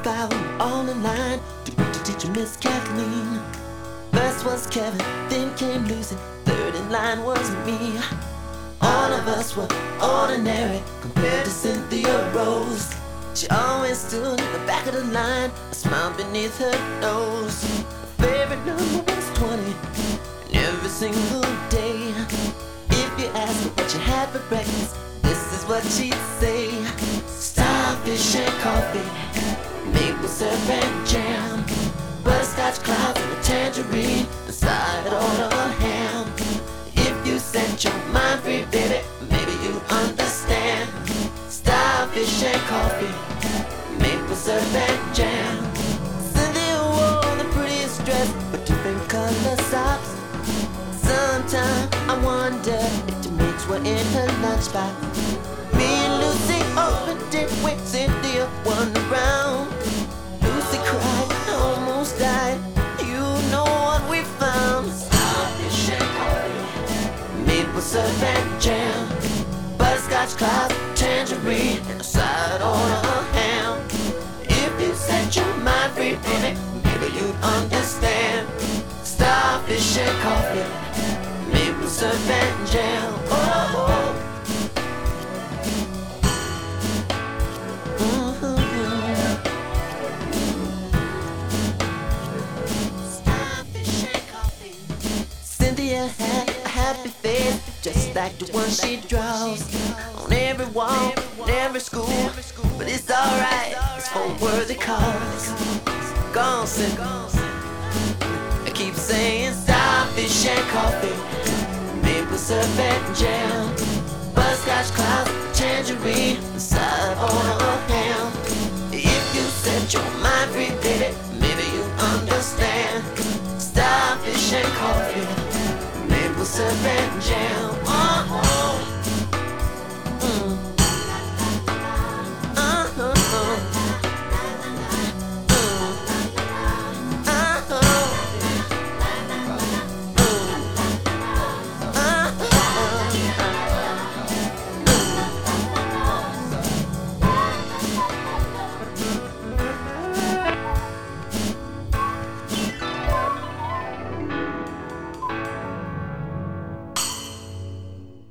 foul on the line to greet the teacher, Miss Kathleen. First was Kevin, then came Lucy, third in line was me. All of us were ordinary compared to Cynthia Rose. She always stood in the back of the line, a smile beneath her nose. Her favorite number was 20, and every single day. If you ask her what she had for breakfast, this is what she'd say: starfish and coffee, maple syrup and jam, butterscotch clouds and a tangerine, and side on a ham. If you set your mind free, baby, maybe you understand. Starfish and coffee, maple syrup and jam. Cynthia wore the prettiest dress with different color socks. Sometimes I wonder if the mates were in her lunchbox. Me and Lucy opened it when Cynthia won the round. Lucy cried, almost died. You know what we found: starfish and coffee, maple syrup and jam, butterscotch clouds, tangerine, and a side on a ham. If you set your mind free, baby, maybe you'd understand. Starfish and coffee, maple syrup and jam. Oh. Starfish and coffee. Cynthia had a happy face, just like the one she draws on every wall, in every school. But it's alright, it's for a worthy cause. Gone, Cynthia. I keep saying starfish and coffee, maple syrup and jam, butterscotch clouds, tangerine, and side on a ham. If you set your mind free, baby, maybe you understand. Starfish and coffee, maple syrup and jam.